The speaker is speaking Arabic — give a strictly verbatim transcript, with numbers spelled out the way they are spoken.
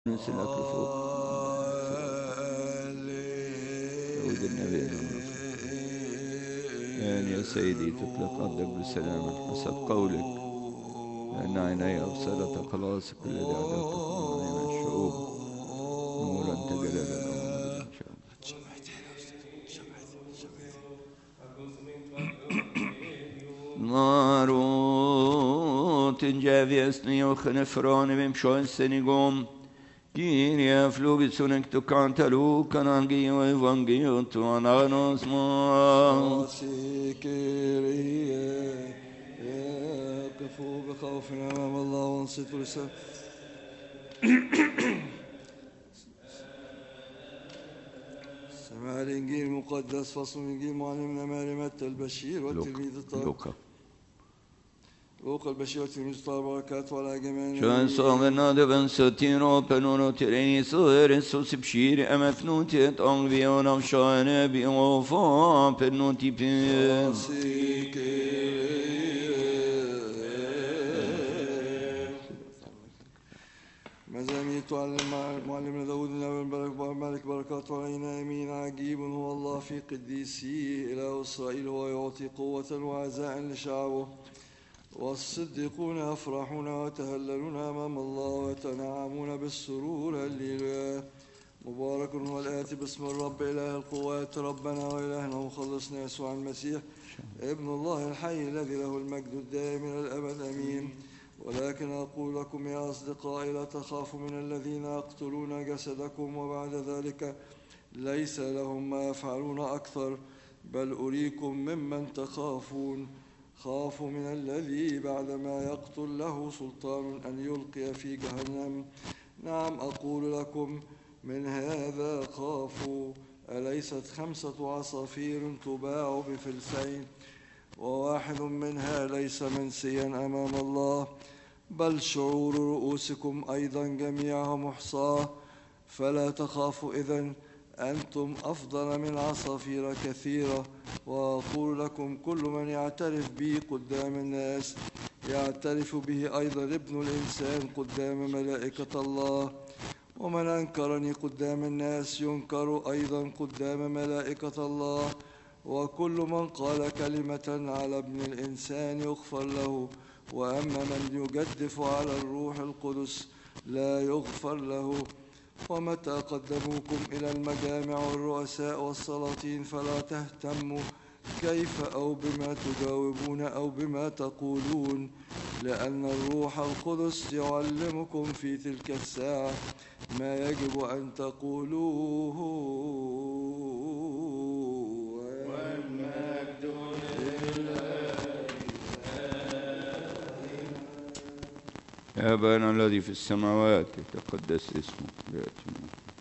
ننسى الأكل فوق. داود النبي يعني يا سيدي تطلق أرضك بسلام حسب قولك، لأن عيني أبصرت خلاصك الذي أعددته من عيون الشعوب، نورا تجلى الأمم إن شاء الله. Marut ingeviesni och nefrani vim sjönssenigom Kyrie flugit sunek tu kantalu kanangio evangio tu ananos ma Kyrie قفوا بخوف أمام الله وانصتوا لسان سمع الإنجيل المقدس. فصل من إنجيل معلمنا ماري متى البشير والتلميذ الطاهر لوقا البشير والتلميذ الطاهر بركات وعلى جميع شان صامنا دبن ستيرو بنونو تريني صغير سوس بشير أمفنوتي أنغبيون أفشان بيوفا بنوتي بين مزامير تعلم معلمنا داود الملك بركات علينا امين. عجيب هو الله في قديسيه اله اسرائيل، هو يعطي قوه وعزاء لشعبه، والصديقون يفرحون ويتهللون امام الله ويتنعمون بالسرور. هللويا. مبارك هو الآتي باسم الرب إله القوات، ربنا وإلهنا ومخلصنا يسوع المسيح ابن الله الحي الذي له المجد الدائم إلى الأبد آمين. ولكن أقول لكم يا أصدقائي لا تخافوا من الذين يقتلون جسدكم وبعد ذلك ليس لهم ما يفعلون أكثر، بل أريكم ممن تخافون. خافوا من الذي بعدما يقتل له سلطان أن يلقي في جهنم. نعم أقول لكم من هذا خافوا. أليست خمسة عصافير تباع بفلسين وواحد منها ليس منسيا أمام الله؟ بل شعور رؤوسكم أيضا جميعها محصاة. فلا تخافوا إذن، أنتم أفضل من عصافير كثيرة. وأقول لكم كل من يعترف بي قدام الناس يعترف به أيضا ابن الإنسان قدام ملائكة الله، ومن أنكرني قدام الناس ينكر أيضا قدام ملائكة الله. وكل من قال كلمة على ابن الإنسان يغفر له، وأما من يجدف على الروح القدس لا يغفر له. ومتى قدموكم إلى المجامع والرؤساء والسلاطين فلا تهتموا كيف أو بما تجاوبون أو بما تقولون، لأن الروح القدس يعلمكم في تلك الساعة ما يجب أن تقولوه. والمجد لله. يا أبانا الذي في السماوات يتقدس اسمك، يأتي